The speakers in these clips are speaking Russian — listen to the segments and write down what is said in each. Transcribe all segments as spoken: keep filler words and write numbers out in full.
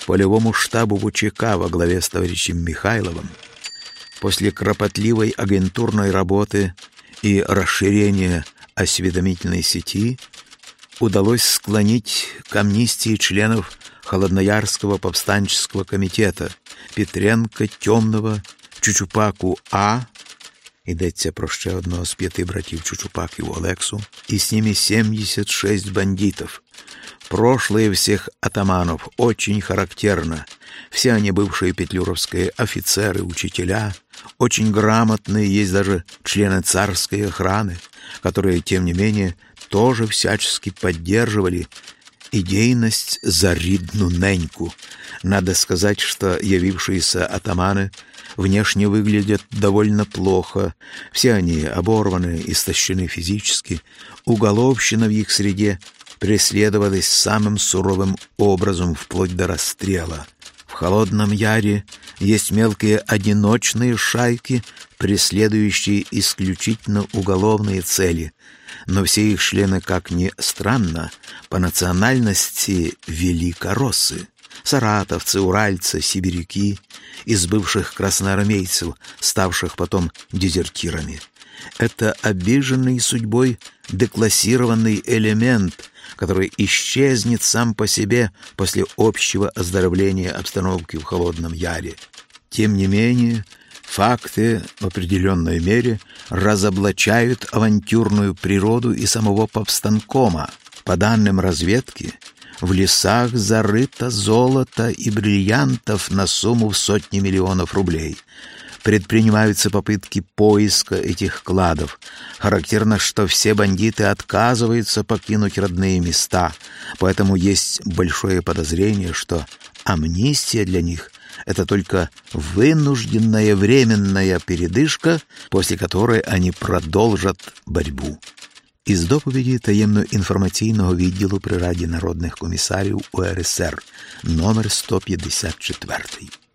полевому штабу ВЧК во главе с товарищем Михайловым после кропотливой агентурной работы и расширения осведомительной сети удалось склонить к амнистии членов Холодноярского повстанческого комитета Петренка, Темного, Чучупаку А, йдеться про ще одного з пяти братів Чучупаків Олексу, и с ними семьдесят шесть бандитов. Прошлое всех атаманов очень характерно. Все они бывшие петлюровские офицеры, учителя, очень грамотные, есть даже члены царской охраны, которые, тем не менее, тоже всячески поддерживали идейность за рідну неньку. Надо сказать, что явившиеся атаманы внешне выглядят довольно плохо. Все они оборваны, истощены физически. Уголовщина в их среде преследовалась самым суровым образом, вплоть до расстрела. В Холодном Яре есть мелкие одиночные шайки, преследующие исключительно уголовные цели, но все их члены, как ни странно, по национальности великороссы. Саратовцы, уральцы, сибиряки, из бывших красноармейцев, ставших потом дезертирами. Это обиженный судьбой деклассированный элемент, который исчезнет сам по себе после общего оздоровления обстановки в Холодном Яре. Тем не менее, факты в определенной мере разоблачают авантюрную природу и самого повстанкома. По данным разведки, в лесах зарыто золото и бриллиантов на сумму в сотни миллионов рублей. Предпринимаются попытки поиска этих кладов. Характерно, что все бандиты отказываются покинуть родные места, поэтому есть большое подозрение, что амнистия для них — это только вынужденная временная передышка, после которой они продовжать борьбу. Із доповіді таємно-інформаційного відділу при Раді народних комісарів УРСР, номер сто п'ятдесят чотири.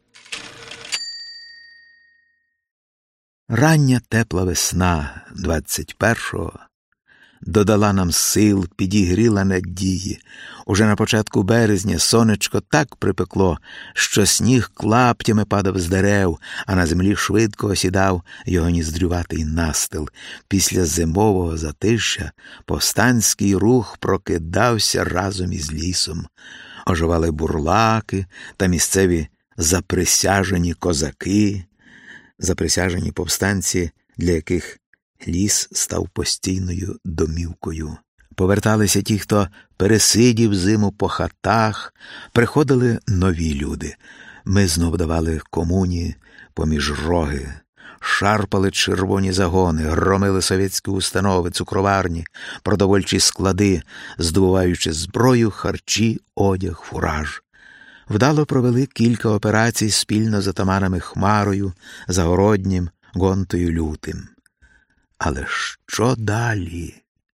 Рання тепла весна двадцять першого додала нам сил, підігріла надії. Уже на початку березня сонечко так припекло, що сніг клаптями падав з дерев, а на землі швидко осідав його ніздрюватий настил. Після зимового затишя повстанський рух прокидався разом із лісом. Оживали бурлаки та місцеві заприсяжені козаки, заприсяжені повстанці, для яких ліс став постійною домівкою. Поверталися ті, хто пересидів зиму по хатах, приходили нові люди. Ми знов давали комуні поміж роги, шарпали червоні загони, громили совєтські установи, цукроварні, продовольчі склади, здобуваючи зброю, харчі, одяг, фураж. Вдало провели кілька операцій спільно з атаманами Хмарою, Загороднім, Гонтою, Лютим. Але що далі?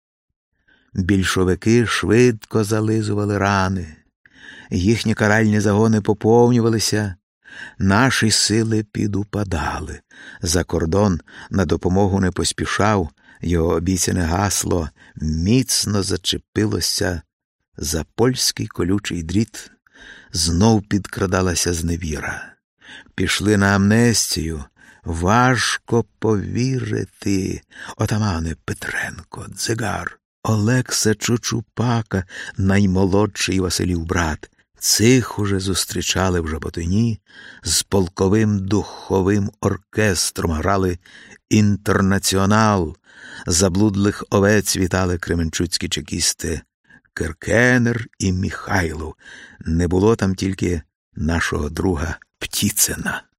Більшовики швидко зализували рани. Їхні каральні загони поповнювалися. Наші сили підупадали. За кордон на допомогу не поспішав. Його обіцяне гасло міцно зачепилося за польський колючий дріт. Знов підкрадалася зневіра. Пішли на амнестію. Важко повірити. Отамани Петренко, Дзигар, Олекса Чучупака, наймолодший Василів брат. Цих уже зустрічали в Жаботині, з полковим духовим оркестром грали «Інтернаціонал», заблудлих овець вітали кременчуцькі чекісти Керкенер і Михайлов. Не було там тільки нашого друга Птіцина.